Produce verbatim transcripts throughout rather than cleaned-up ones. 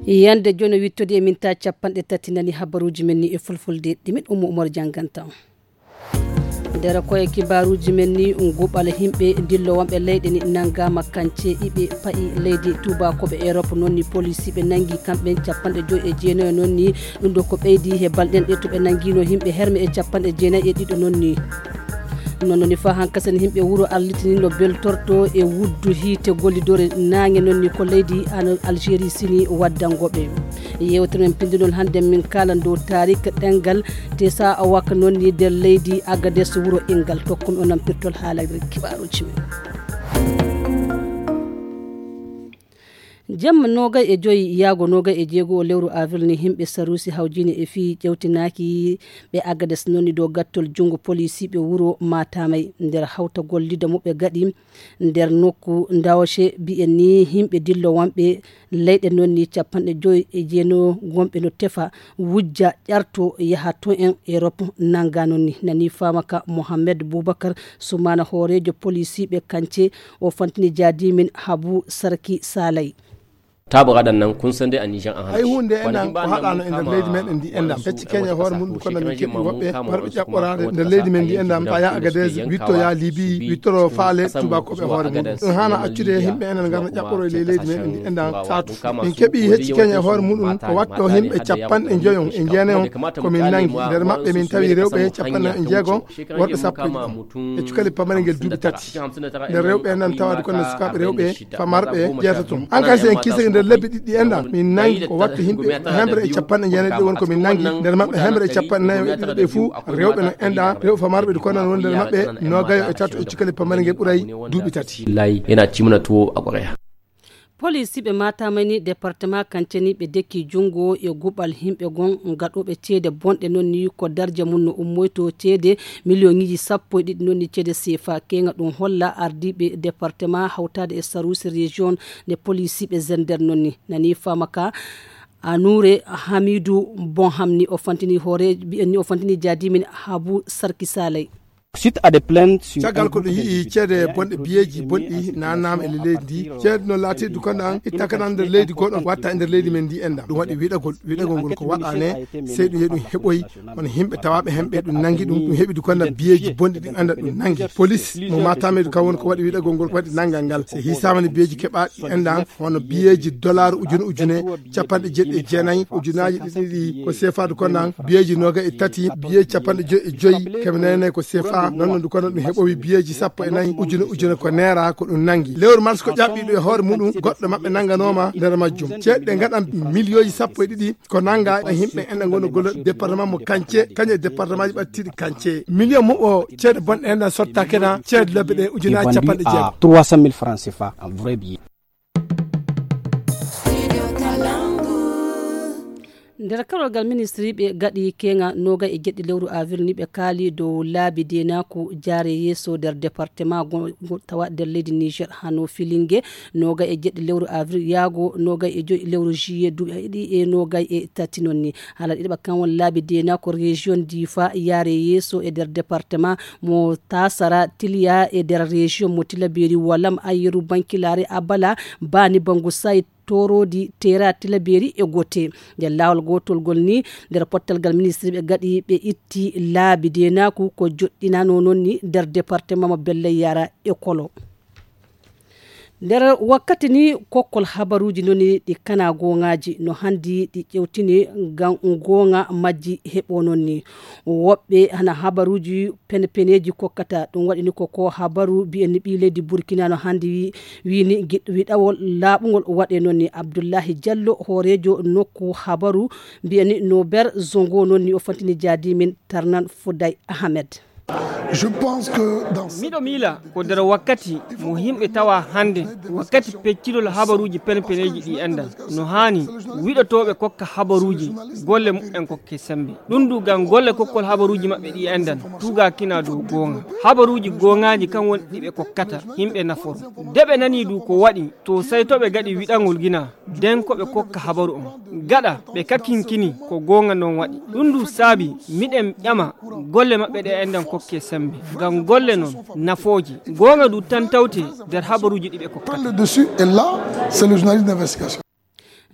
yande joni wittode e min ta capanɗe tati nani habaruji men ni e fulfulde ɗimin Oumou Oumar Dianganta nder koye kibaruji men ni nguɓal himɓe dillowanɓe leyɗe ni nangama kance iɓe paayi leydi tubakoɓe Europe noon ni police ɓe nangi kamɓe capanɗe joyi e jeenayi noon ni ɗum ɗo ko ɓeydi he balɗen ɗe to ɓe nanguino himɓe herme e capanɗe jeenayi e ɗiɗo noon ni noon ni fa hankasen himɓe wuuro arlitinino beltorto e wuddu hiite gollidore nangue noon ni ko leydi an Algérie sini waddangoɓe yewtere men pindinol hande min kala dow tarik ɗengal te sa wakka noon ni nder leydi Agadez wuuro Ingal tokkum onam pirtol haalagre kibaruji men jamma nogay e joyi yaago nogay e jeego lewru avril ni himɓe sarusi hawjini e fi ƴewtinaki ɓe Agadez nonni dow gattol jungo police ɓe wuro Matamay nder hawta gollida mo ɓe gaɗi nder nokku Ndawche bi'en ni himɓe dillowanɓe leyɗe nonni capanɗe joyi e jeeno gonɓe no tefa wujja ƴarto yaha to en Europe nanga nonni nani famaka Mohamed Boubacar Soumana horejo police ɓe kance o fantini jadimin Habou Sarki Salay tabu gadan nan kun san dai a Niger an ai hunde enan ko hadano e nder leydi men en di endam fecci Kenya hoore mun ko nan kebbi wobbe warbe ƴaɓɓorade nder leydi men di endam ta ya Agadez witto ya Libi wittoro faale tubakoɓe hoore mun ɗum hana accude himɓe enen garna ƴaɓɓoro e leydi men en di endam satu en keeɓi hecci Kenya hoore muɗum ko watto himɓe capanɗe joyon e jeenayon komin nangi nder maɓɓe min tawi rewɓe capanɗe e jeegom worɓe sappo e cukali pamare ngel duuɓi tati nder rewɓe enan tawade konne sukaɓe rewɓe famarɓe jeetato an kasi en kisa nder lebbi ɗiɗɗi enɗam min nangi ko wattu himɓe hembre e capanɗe jeenayi won ko min nangi nder maɓɓe hembre e capanɗe nayi e ɗiɗi ɓe fuu rewɓe no enɗa rewɓe famarɓe ɗo konan won nder maɓɓe nogayo e tato e cukali pamare ngel ɓuuray duuɓi tati lay yana cimna tuwo a ƙoreya police ɓe matamani département kanceni ɓe dekki jungo e guɓal himɓe gon gaɗoɓe ceede bonɗe noon ni ko darja mum no ummoyto ceede million ŋiji sappo e ɗiɗi noon ni ceede C F A kenga ɗum holla ardiɓe département hawtade e sarusi région nde police ɓe zender noon ni nani famaka Anoure Hamidou Bonhamni o fantini hoore ni o fantini jadimin Habou Sarki Salay suite à des plaintes sur cagal ko yi ceede bonde biyeji bonɗi nanam e leydi ceede no laati du kono itta kana nder leydi goɗon watta e nder leydi men ndi enda ɗum waɗi wiɗagol wiɗagol ngol ko waɗane sey ɗum heɗum heɓoyi on himɓe tawaɓe hemɓe ɗum nangi ɗum ɗum heɓi du kono biyeji bonɗi ɗin anda ɗum nangi police mo matamedu ka won ko waɗi wiɗagol ngol ko waɗi nangal ngal so hisamani biyeji keɓaɗi enda hono biyeji dollar ujune ujune capanɗe jeɗɗi e jeenayyi ujunaji ɗiɗi ko C F A du kono biyeji noga e tati biyeji capanɗe joyi e joyi keɓnene ko C F A non du kono ɗum heɓowi biyeji sappo e nayyi ujune ujune ko neera ko ɗum nangi lewru mars ko ƴaɓɓiɗo e hoore muɗum goɗɗo maɓɓe nanganoma nder majjum ceeɗe gaɗan million ji sappo e ɗiɗi ko nanga e himɓe enen gono golo département mo Kance kañe département ji ɓattiɗi Kance million mum o ceeɗe bonɗe hen sottakena ceeɗe lebbe ɗe ujunaji capanɗe jeegom trois cent mille francs C F A en vrai billet nder karolgal ministre ɓe gaɗi kenga noga e gueɗɗi lewru avril ni ɓe kaali dow laabi denaku jaare yeeso nder département go tawa nder leydi Niger hano filingue noga e gueɗɗi lewru avril yaago noga e joyi lewru juillet duuɓi ɗiɗi e noga e tati noon ni haala ɗiɗi ɓa kan won laabi denaku région Difa yaare yeeso e nder département mo Tasara Tiliya e nder région mo Tilaberi Walam Ayeru Bankilare Abala Bani Bangu Sayt torodi tera Tilaberi e gote nde lawol gotol gol ni nder pottal gal ministre ɓe gaɗi ɓe itti laabi denaku ko joɗɗinano noon ni nder département mo Belle Yara e Kolo nder wakkati ni kokkol habaruji noni ɗi kana gongaji no handi ɗi ƴewtini gam gonga majji heɓo noon ni woɓɓe hana habaruji pene peneji kokkata ɗum waɗini koko habaru bi'eni ɓi leydi Burkina no handi wini wiɗawol laaɓugol waɗe noon ni Abdoullahi Diallo horejo nokku habaru bi'eni Nober Zongo noon ni o fantini jadimin Tarnan Fouday Ahmed Je pense que dans miɗo miila ko nder wakkati mo himɓe tawa hande wakkati peccirol habaruji penpeneji ɗi endan no hani wiɗotoɓe kokka habaruji golle mumen kokke sembe ɗum du gam golle kokkol habaruji mabɓe ɗi endan tuga kina dow gonga habaruji gongaji kan woni ɗiɓe kokkata himɓe naforu deɓe nani du ko waɗi to sey toɓe gaɗi wiɗangol gina den koɓe kokka habaru on gaɗa ɓe kakinkini ko gonga non waɗi ɗum du saabi miɗen ƴama golle mabɓe ɗe endan kokke sembe gam golle non nafoji gonga du tan tawte der habaruji ɗiɓe kokkata le dessus et là c'est le journaliste d'investigation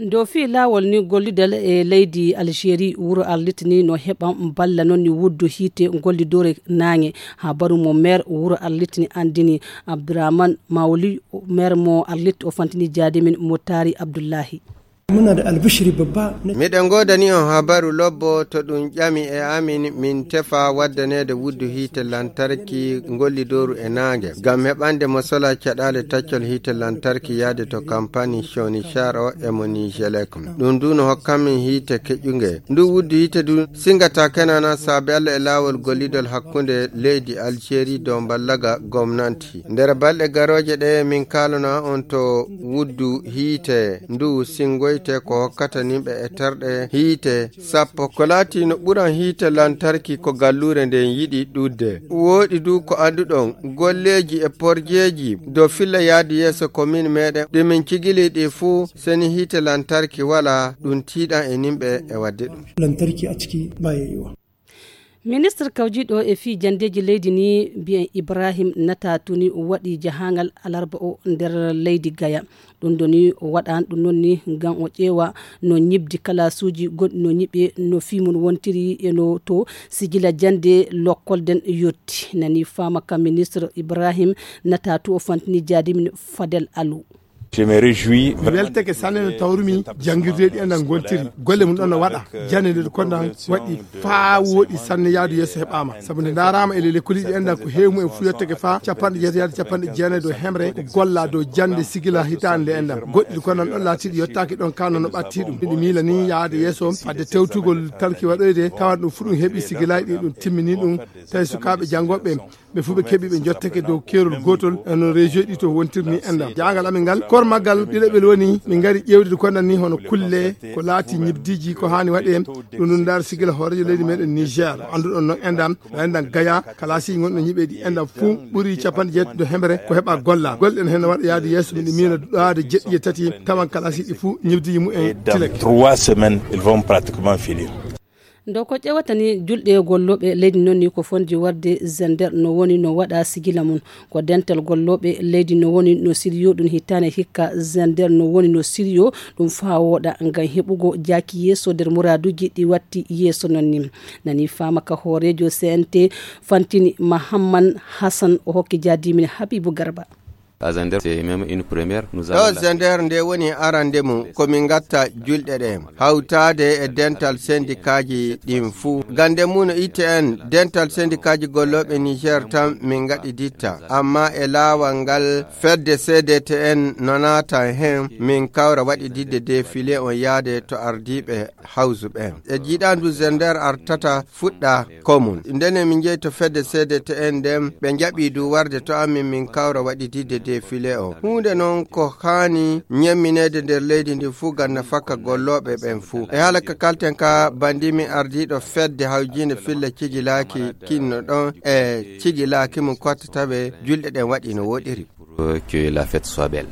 do fi lawol ni gollidal e leydi Algérie wuro arlitini no heɓa balla noon ni wuddu hite gollidore nange ha baru mo maire wuro arlitini andini Abdourahmane Mawli maire mo arlit o fantini jaade min Motari Abdullahi. muna da albishiri babba miɗen godani on habaru lobbo to ɗum ƴami e amin min tefa waddane da wuddu hite lantarki gollidoru e nangue gam heɓande mo sola caɗale taccol hite lantarki yaade to campagne Chonichar o e mo Nigelec ɗum du no hokkamin hite keƴƴuge ndu wuddu hite du singata kenana saabe Allah e lawol gollidol hakkunde leydi Algérie dow ballaga gomnanti nder balɗe garoje ɗe min kalana on to wuddu hite ndu singoy te ko hokkata nimɓe e terɗe hiite sappo ko laati no ɓuran hiite lantarki ko gallure nden yiɗi ɗudde woɗi du ko anduɗon golleji e porjeji dow filla yaadi yeeso commune meɗen ɗe min cigili ɗi fuu seni hiite lantarki wala ɗum tiiɗan e nimɓe e wadde ɗum lantarki a ciki baya yiwa. Ministre kawjiɗo e fi jandeji leydi ni biyen Ibrahim Natatuni waɗi jahangal alarba o nder leydi Gaya ɗum doni o waɗan ɗum noon ni ngam o ƴeewa no ñibdi kalasuji goɗɗi no ñiɓe no fimum wontiri e no to sigila jande lokkolden yotti nani fama ka ministre Ibrahim Natatu o fantini jaadimin Fadel Alou. Je me réjouis. Welteke sanene tawrumi jangirdeɗi enɗan gontiri golle mum ɗon no waɗa janede konɗan waɗi faa woɗi sanne yaadu yesso heɓama saabu nde darama ele lekkoliji enɗan ko hewmu en fu yetteke fa capanɗe jeeta yaade capanɗe jeenayyi dow hemre ko golla dow jande sigila hitande nde enɗan goɗɗi konɗan ɗon laatiɗi yettaki ɗon kawno no ɓatti ɗum ɗiɗi miila ni yaade yesso fadde tewtugol talki waɗoyde tawan ɗum fu ɗum heeɓi sigilaji ɗi ɗum timmini ɗum tawi sukaɓe janggoɓe ɓe fu ɓe keeɓi ɓe jotteke dow kerol gotol no région ɗi to wontirni enɗan jangal amin ngal kor maggal ɗiɗoɓel woni min gari ƴewde konɗan ni hono kulle ko laati ñibdiji ko hani waɗe ɗum ɗum dar sigila hoorejo leydi meɗen Niger anduɗon noon enɗan enɗan Gaya kalasi gonɗo ñiɓeɗi enɗan fuu ɓuuri capanɗe jeettati hemre ko heɓa golla golɗen hen waɗa yaade yesso miɗe miina ɗaade jeɗɗi e tati tawan kalasi ɗi fuu ñibdiji mumen tilake trois semaines ils vont pratiquement finir. Ndo ko ƴewatani julɗe golloɓe leydi noon ni ko fondi warde Zender no woni no waɗa sigila mum ko dental golloɓe leydi no woni no siriyo ɗum hittane hikka Zender no woni no siriyo ɗum fawoɗa ngam heɓugo jaaki yesso nder muraduji ɗi watti yesso noon ni nani fama ka hoorejo C N T fantini Mahamman Hassan o hokki jaadimin Habibou Garba. À Zender, c'est même une première. Nous avons ɗo Zender nde woni arande mum komin gatta julɗe ɗe hawtade e dental syndicat ji ɗin fuu gande mum no I T N dental syndicat ji golloɓe Niger tan min gaɗi ditta amma e laawal ngal fedde C D T N no naata hen min kawra waɗi didde défilé on yaade to ardiɓe hawsu ɓen e jiiɗandu Zender artata fuɗɗa commune ndene min jeeyi to fedde C D T N nden ɓe jaɓi du warde to amin min kawra waɗi didde défilé o hunde noon ko hani ñemminede nder leydi ndi fuu ganna fakka golloɓe ɓen fuu e haala ka kalten ka bandimi ardiɗo fedde hawjinde fille cigilaki kinno ɗon e cigilaki mum kottataɓe julɗe ɗen waɗi no woɗiri pour que la fête soit belle.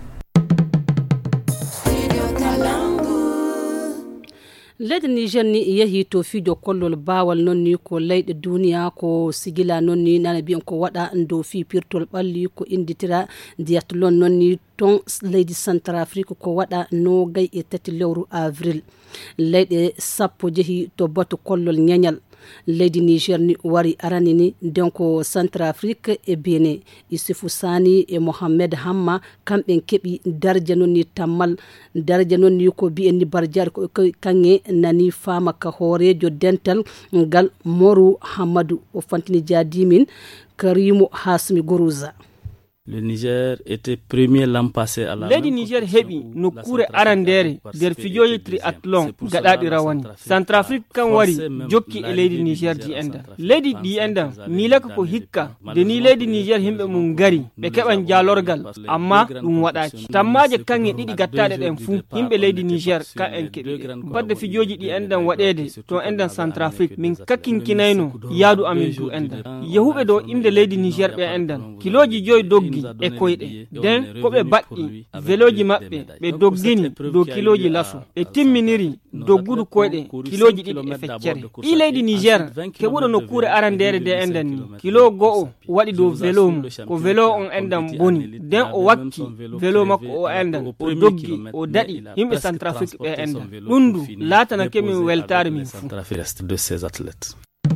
leydi Niger ni yehi to fijo kollol bawal noon ni ko leyɗe duniya ko sigila noon ni nana biyan ko waɗa dow fi pirtol ɓalli ko inditira diatlon noon ni ton leydi Centrafrique ko waɗa no gay e tati lewru avril leyɗe sappo jehi to batu kollol ñañal leydi Niger ni wari arani ni donc Centrafrique e Benin Issoufou Sani e Mohamed Hamma kamɓe keɓi darja noon ni tammal darja noon ni ko bi'en ni barjare ko kanŋe nani fama ka hoorejo dental ngal Moru Hamadou o fantini jaadimin Karimo Hasmi Gourouza. Le Niger était premier l'an passé à la leydi Niger heɓi nokkure arandere nder fijoji triathlon gaɗaɗi rawani Centrafrique kan wari jokki e leydi Niger di endan leydi ɗi endan milaka ko hikka de ni leydi Niger himɓe mum gari ɓe keɓan jalorgal amma ɗum waɗaki tammaje kanŋe ɗiɗi gattaɗe ɗen fuu himɓe leydi Niger ka en keɓi badde fijoji ɗi endan waɗede to endan Centrafrique min kakkinkinayno yaadu amin du endan yahuɓe dow inde leydi Niger ɓe endan kiloji joyi doggi leydi e koyɗe nden koɓe baɗɗi veloji maɓɓe ɓe dogdini dow kiloji laso ɓe timminiri doggudu koyɗe kiloji ɗiɗi e feccere ɗi leydi niger keɓuɗo nokkure arandere de endan ni kilo go'o waɗi dow velo mum ko velo on endan boni nden o wakki velo makko o endan o doggi o daɗi yimɓe centrafrique ɓe endan ɗum du latana kemin weltare min fuu de ces athlètes.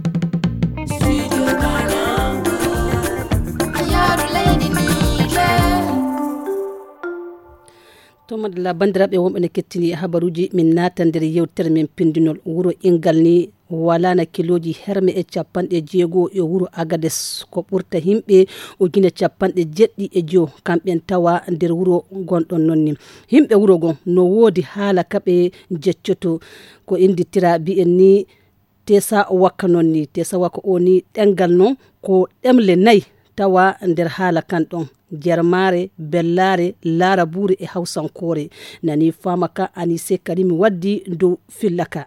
to madalla bandiraɓe wonɓe ne kettini habaruji min nata nder yewtere men pindinol wuro ingal ni walana kiloji herme e capanɗe jeego e wuro agades ko ɓurta himɓe ujune capanɗe jeɗɗi e jow kamɓen tawa nder wuro gonɗon nonni himɓe wuro gon no woodi haala kaɓe jeccoto ko inditira bi'en ni tesa wakka noon ni tesa wakka o ni ɗengal noon ko ɗemle nayyi tawa nder haala kan ɗon jermare bellare laara buure e hawsankore nani famaka ani se karimi waddi dow fillaka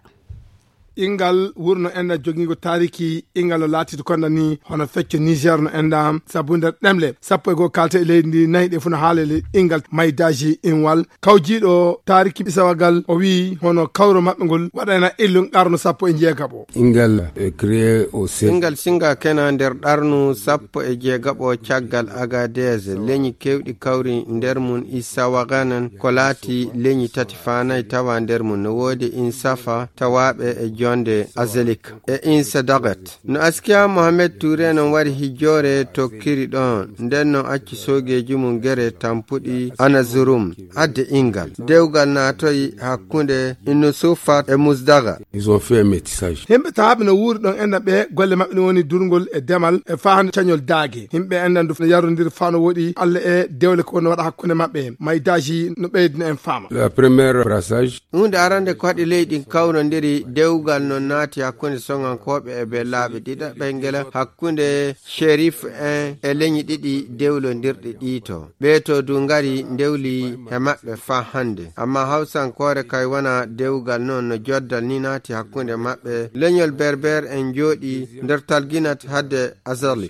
ingal wurno enda jogigo tariki ingal o laatito konda ni hono fecco niger no enda sabu nder ɗemle sappo e goo kalte e leydi ndi nayi ɗe funa haalele ingal maydaji inwal kawjiɗo tariki ɓisawagal o wi hono kawro maɓɓe ngol waɗana illum ɗarno sappo e jeegaɓo ingal e créé au ingal singa kena nder ɗarnu sappo e jeegaɓo caggal agadez leñi kewɗi kawri nder mum isawaganan ko laati leñi tati fanayi tawa nder mum no woodi insafa tawaɓe e jonde azelik e insa dagat no askiya mohamed touré non wari hijjore tokkiri ɗon nden no acci sogeji mum gere tampuɗi anazurum adde ingal dewgal natoyi hakkunde inno sufat e musdaga ils ont fait un métissage himɓe tawaɓe no wuuri ɗon endan ɓe golle maɓɓe no woni durgol e demal e fahande cañol daage himɓe endan no yarodir fa no woɗi allah e dewle ko no waɗa hakkunde maɓɓe maydaji no ɓeydina en faama la première brassage hunde arande ko waɗi leydi kawrodiri dewgal non naati hakkunde soŋankoɓe e bellaɓe ɗiɗaɓɓe ngela hakkunde shérif en e leñi ɗiɗi dewlodirɗi ɗiito ɓe to du ngari ndewli e maɓɓe fa hande amma hawsankore kay wona dewgal noon no joddal ni naati hakkunde maɓɓe leñol berber en jooɗi nder talginat hadde azalik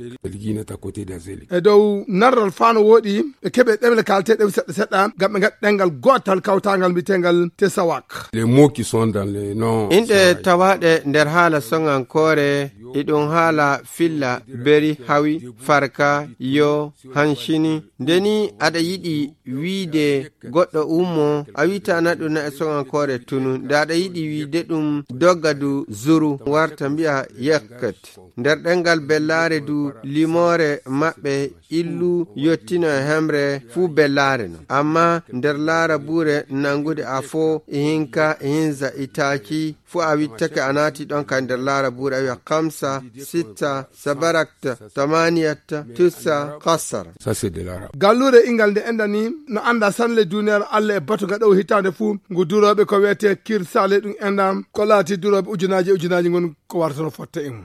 e dow narral fa no woɗi ɓe keeɓe ɗemle kalte ɗew seɗɗa seɗɗa gam ɓe gaɗa ɗengal gotal kawtagal mbitegal tesawak les mots qui sont dans les noms inɗe tawaɗe nder haala soŋankore iɗum haala filla beri hawi farka yo hanshini ndeni aɗa yiɗi wiide goɗɗo ummo a witana ɗum na e soŋankore tunu nde aɗa yiɗi wiide ɗum doggadu zuru warta mbiya yekket nder ɗengal bellare du limore maɓɓe illu yottino e hemre fuu bellare no amma nder laara buure nangude a fo e hinka e hinza itaki fu a wittake a naati ɗon ka nder laara buure a wiya kamsa sitta sabarakta tamaniyata tussa kassara gallure ingal nde endani no anda sanle duniyar allah e batu gaɗo hitande fuu ngu duroɓe ko wiyete kir sale ɗum endam ko laati duroɓe ujunaji ujunaji gon ko warta no fotta e mum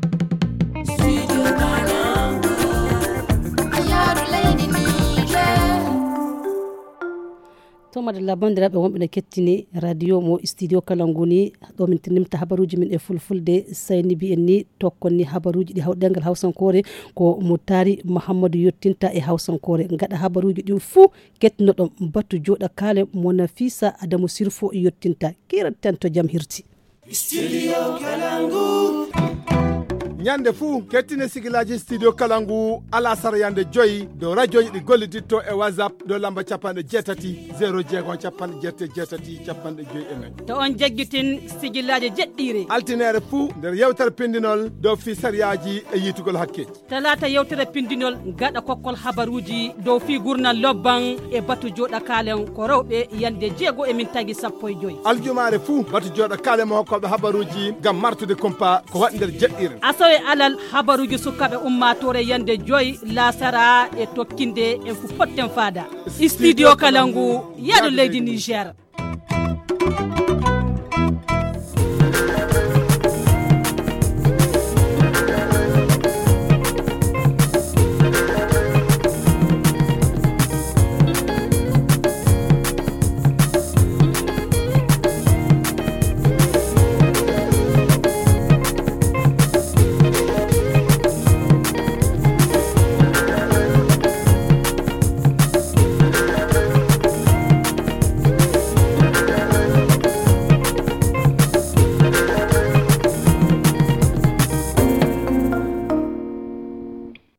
to madalla bandiraɓe wonɓe ne kettini radio mo studio kalangu ni ɗo min tinimta habaruji min e fulfulde sayni bi en ni tokkon ni habaruji ɗi hawɗengal hawsankore ko Moutari Mahamadou yettinta e hawsankore gaɗa habaruji ɗi fuu kettinoɗon battu joɗa kale mo Nafisa Adamu Sirfo yettinta kiraten to jam hirti studio kalangu ñande fuu kettine sigilaji studio kalangu ala sara yande joyi do radio ɗi golliditto e whatsapp do lamba capanɗe jeetati zéro jeegom capanɗe jeette jeetati capanɗe joyi e nayyi to on jagguitin sigillaji jeɗɗire altinere fuu nder yewtere pindinol dow fi sariyaji e yitugol hakkeji talata yewtere pindinol gaɗa kokkol habaruji dow fi gurnal lobban e batu joɗa kalen ko rewɓe yande jeego e min tagui sappo e joyi aljumare fuu batu joɗa kale mo hokkoɓe habaruji gam martude compa ko waɗi nder jeɗɗire e alal habaruji sukaɓe ummatore yande joyi lasara e tokkinde en fu potten fada studio kalangu yaɗo leydi Niger.